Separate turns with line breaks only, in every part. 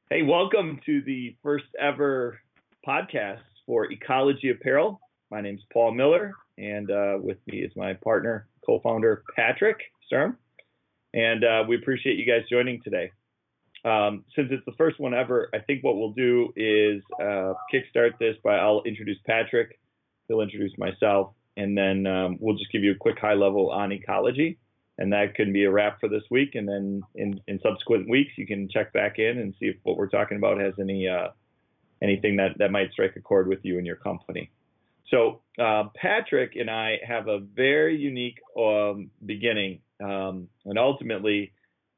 Hey, welcome to the first ever podcast for Ecology Apparel. My name's Paul Miller, and with me is my partner, co-founder Patrick Sturm. And we appreciate you guys joining today. Since it's the first one ever, I think what we'll do is kickstart this by I'll introduce Patrick, he'll introduce myself, and then we'll just give you a quick high level on ecology. And that can be a wrap for this week. And then in subsequent weeks, you can check back in and see if what we're talking about has anything that might strike a chord with you and your company. So Patrick and I have a very unique beginning, and ultimately,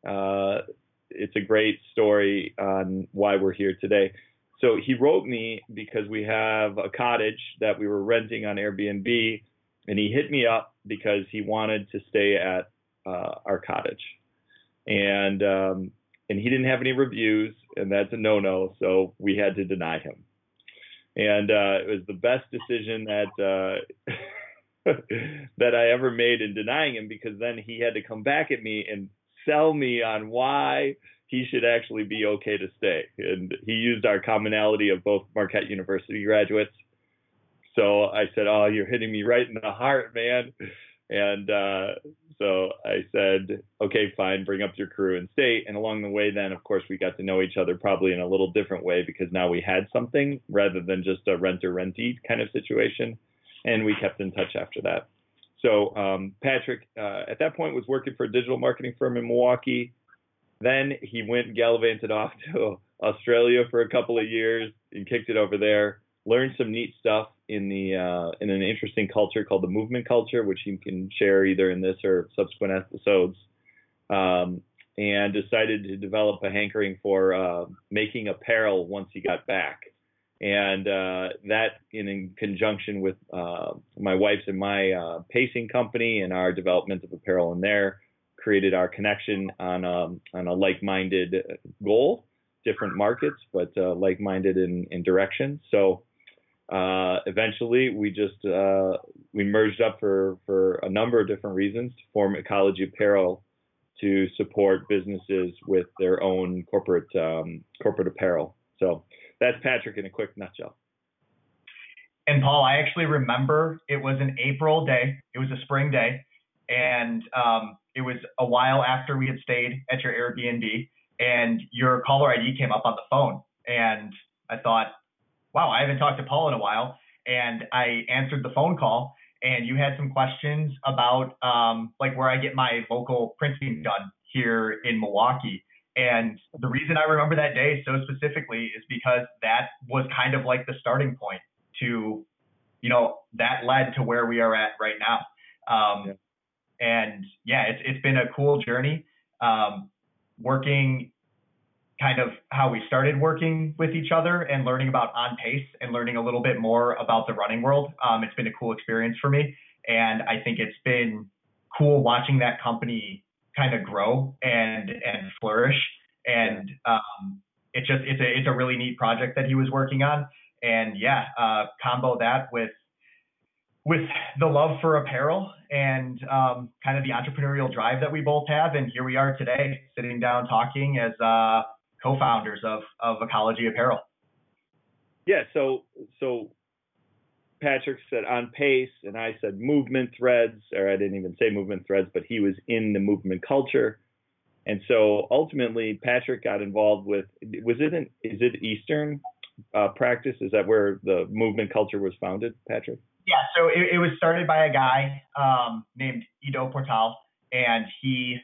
it's a great story on why we're here today. So he wrote me because we have a cottage that we were renting on Airbnb, and he hit me up because he wanted to stay at our cottage, and he didn't have any reviews, and that's a no-no. So we had to deny him, and it was the best decision that that I ever made in denying him, because then he had to come back at me and sell me on why he should actually be okay to stay. And he used our commonality of both Marquette University graduates. So I said, "Oh, you're hitting me right in the heart, man." And so I said, "Okay, fine, bring up your crew and stay." And along the way, then, of course, we got to know each other probably in a little different way, because now we had something rather than just a renter-rentee kind of situation. And we kept in touch after that. So Patrick, at that point, was working for a digital marketing firm in Milwaukee. Then he went and gallivanted off to Australia for a couple of years and kicked it over there. Learned some neat stuff in an interesting culture called the movement culture, which you can share either in this or subsequent episodes. And decided to develop a hankering for making apparel once he got back. And that, in conjunction with my wife's and my pacing company and our development of apparel in there, created our connection on a like-minded goal, different markets, but like-minded in direction. So eventually we merged up for a number of different reasons to form Ecology Apparel to support businesses with their own corporate apparel. So that's Patrick in a quick nutshell.
And Paul, I actually remember it was an April day. It was a spring day. And it was a while after we had stayed at your Airbnb, and your caller ID came up on the phone. And I thought, wow, I haven't talked to Paul in a while. And I answered the phone call, and you had some questions about like where I get my local printing done here in Milwaukee. And the reason I remember that day so specifically is because that was kind of like the starting point to, that led to where we are at right now. And yeah, it's been a cool journey, working kind of how we started working with each other and learning about On Pace and learning a little bit more about the running world. It's been a cool experience for me. And I think it's been cool watching that company kind of grow and flourish. And it's a really neat project that he was working on. And yeah, combo that with the love for apparel and kind of the entrepreneurial drive that we both have. And here we are today, sitting down talking as co-founders of Ecology Apparel.
Yeah, so Patrick said On Pace, and I said Movement Threads, or I didn't even say Movement Threads, but he was in the movement culture. And so ultimately, Patrick got involved with, is it Eastern practice? Is that where the movement culture was founded, Patrick?
Yeah, so it was started by a guy named Ido Portal, and he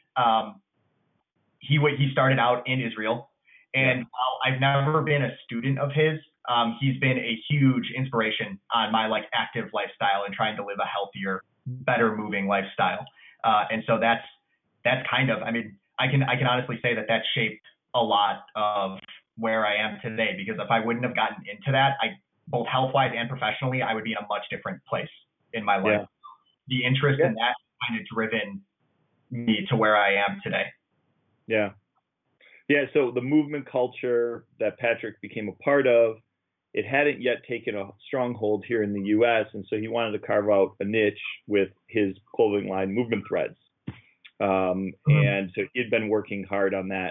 started out in Israel. And while I've never been a student of his, he's been a huge inspiration on my active lifestyle and trying to live a healthier, better moving lifestyle. And so that's kind of, I can honestly say that shaped a lot of where I am today, because if I wouldn't have gotten into that, both health-wise and professionally, I would be in a much different place in my life. Yeah. The interest in that kind of driven me to where I am today.
Yeah. Yeah, so the movement culture that Patrick became a part of, it hadn't yet taken a stronghold here in the U.S., and so he wanted to carve out a niche with his clothing line, Movement Threads. And so he'd been working hard on that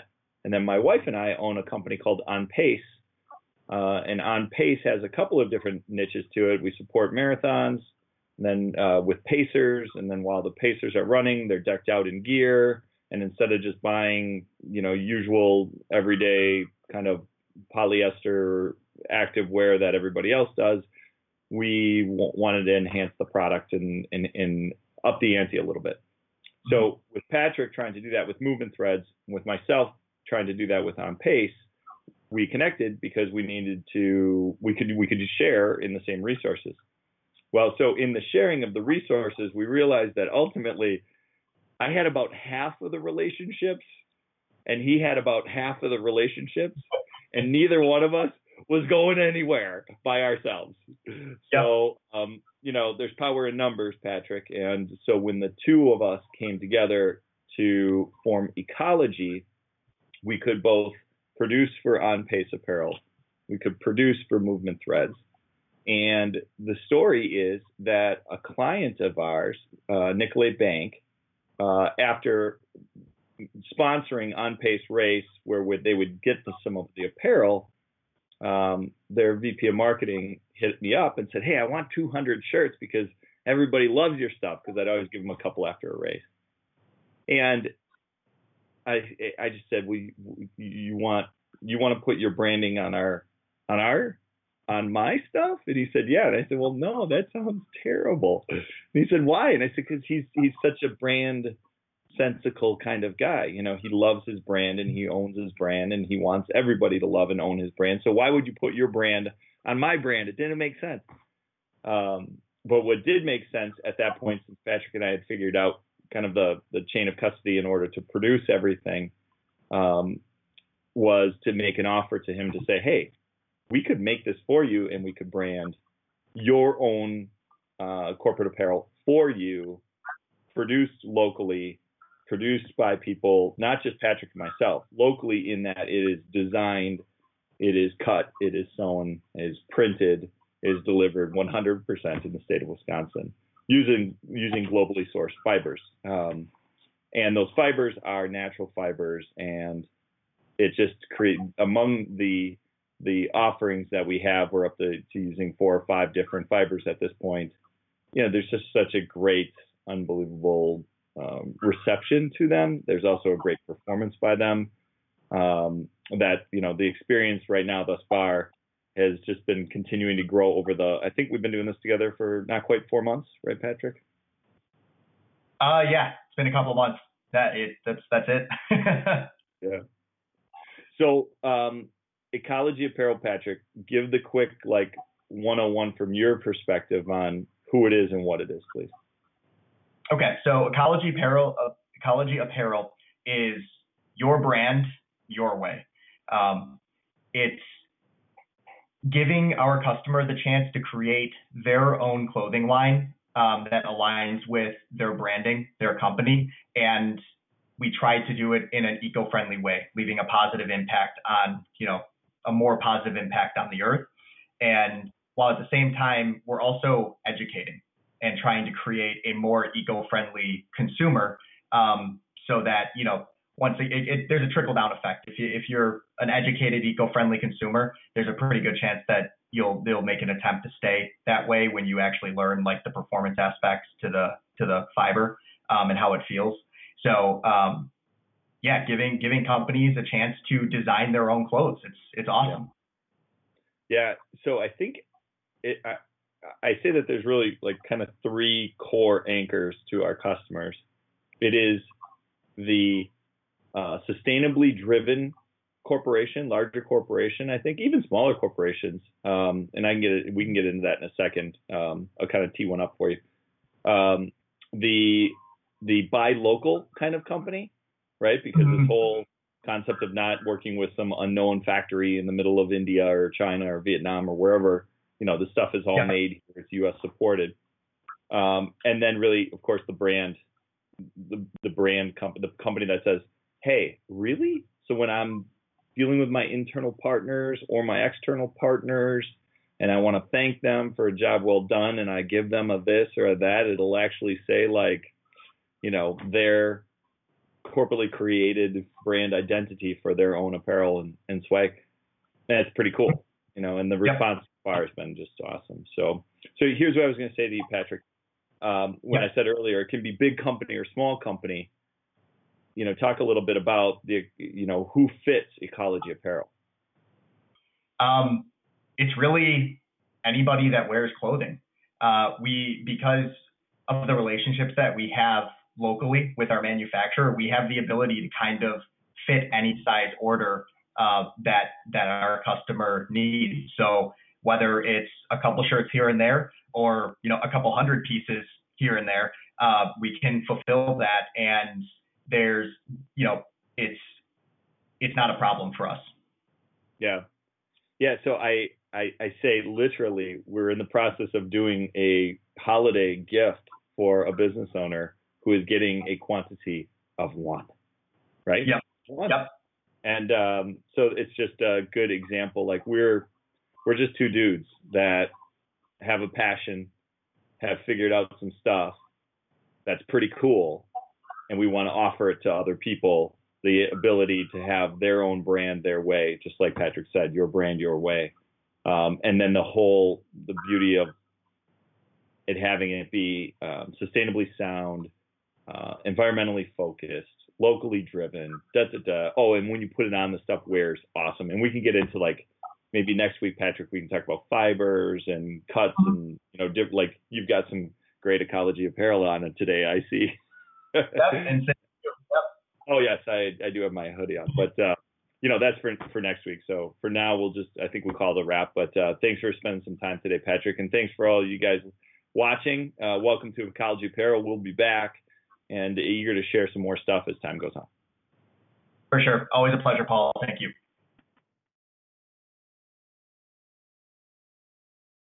And then my wife and I own a company called On Pace. And On Pace has a couple of different niches to it. We support marathons, and then with pacers, and then while the pacers are running, they're decked out in gear. And instead of just buying, usual everyday kind of polyester active wear that everybody else does, we wanted to enhance the product and up the ante a little bit. So with Patrick trying to do that with Movement Threads, with myself trying to do that with On Pace, we connected because we could share in the same resources. Well, so in the sharing of the resources, we realized that ultimately I had about half of the relationships and he had about half of the relationships, and neither one of us was going anywhere by ourselves. So, there's power in numbers, Patrick. And so when the two of us came together to form Ecology, we could both produce for On Pace Apparel. We could produce for Movement Threads. And the story is that a client of ours, Nicolay Bank, after sponsoring On Pace Race, where they would get some of the apparel, their VP of marketing hit me up and said, "Hey, I want 200 shirts because everybody loves your stuff," because I'd always give them a couple after a race. And I just said, "Well, you want to put your branding on my stuff?" And he said, "Yeah." And I said, "Well, no, that sounds terrible." And he said, "Why?" And I said, "Because he's such a brand sensical kind of guy. He loves his brand and he owns his brand and he wants everybody to love and own his brand. So why would you put your brand on my brand? It didn't make sense." But what did make sense at that point, since Patrick and I had figured out kind of the chain of custody in order to produce everything, was to make an offer to him to say, "Hey, we could make this for you and we could brand your own corporate apparel for you, produced locally, produced by people, not just Patrick and myself, locally, in that it is designed, it is cut, it is sewn, it is printed, it is delivered 100% in the state of Wisconsin using globally sourced fibers. And those fibers are natural fibers, and it just among the offerings that we have, we're up to using 4 or 5 different fibers at this point. There's just such a great, unbelievable reception to them. There's also a great performance by them, that the experience right now thus far has just been continuing to grow I think we've been doing this together for not quite 4 months, right, Patrick?
Yeah, it's been a couple of months. That's it.
Yeah. So Ecology Apparel, Patrick, give the quick 101 from your perspective on who it is and what it is, please.
Okay, so Ecology Apparel is your brand, your way. It's giving our customer the chance to create their own clothing line that aligns with their branding, their company, and we try to do it in an eco-friendly way, leaving a positive impact on, a more positive impact on the earth. And while at the same time, we're also educating and trying to create a more eco-friendly consumer, so that, once there's a trickle-down effect. If you're an educated, eco-friendly consumer, there's a pretty good chance that they'll make an attempt to stay that way when you actually learn the performance aspects to the fiber and how it feels. So giving companies a chance to design their own clothes, it's awesome.
Yeah. So I think I say that there's really kind of 3 core anchors to our customers. It is the sustainably driven corporation, larger corporation, I think even smaller corporations, and we can get into that in a second. I'll kind of tee one up for you. The buy local kind of company, right? Because this whole concept of not working with some unknown factory in the middle of India or China or Vietnam or wherever, the stuff is all made here. It's U.S. supported. And then really, of course, the brand, the company that says, "Hey, really?" So when I'm dealing with my internal partners or my external partners, and I want to thank them for a job well done, and I give them a this or a that, it'll actually say corporately created brand identity for their own apparel and swag. And it's pretty cool, and the response so far has been just awesome. So here's what I was going to say to you, Patrick. When I said earlier, it can be big company or small company, talk a little bit about who fits Ecology Apparel.
It's really anybody that wears clothing. Because of the relationships that we have locally with our manufacturer, we have the ability to kind of fit any size order that our customer needs. So whether it's a couple shirts here and there, or a couple hundred pieces here and there, we can fulfill that, and there's it's not a problem for us.
Yeah. So I say literally, we're in the process of doing a holiday gift for a business owner who is getting a quantity of one, right?
Yep.
One.
Yep.
And so it's just a good example. Like we're just two dudes that have a passion, have figured out some stuff that's pretty cool, and we want to offer it to other people, the ability to have their own brand their way, just like Patrick said, your brand your way. And then the beauty of it having it be sustainably sound, environmentally focused, locally driven, Oh, and when you put it on, the stuff wears awesome. And we can get into maybe next week, Patrick, we can talk about fibers and cuts and, like you've got some great Ecology Apparel on it today, I see.
That's insane. Yep.
Oh yes, I do have my hoodie on, but that's for next week. So for now, I think we'll call it a wrap. But thanks for spending some time today, Patrick, and thanks for all you guys watching. Welcome to Ecology Apparel. We'll be back and eager to share some more stuff as time goes on.
For sure. Always a pleasure, Paul. Thank you.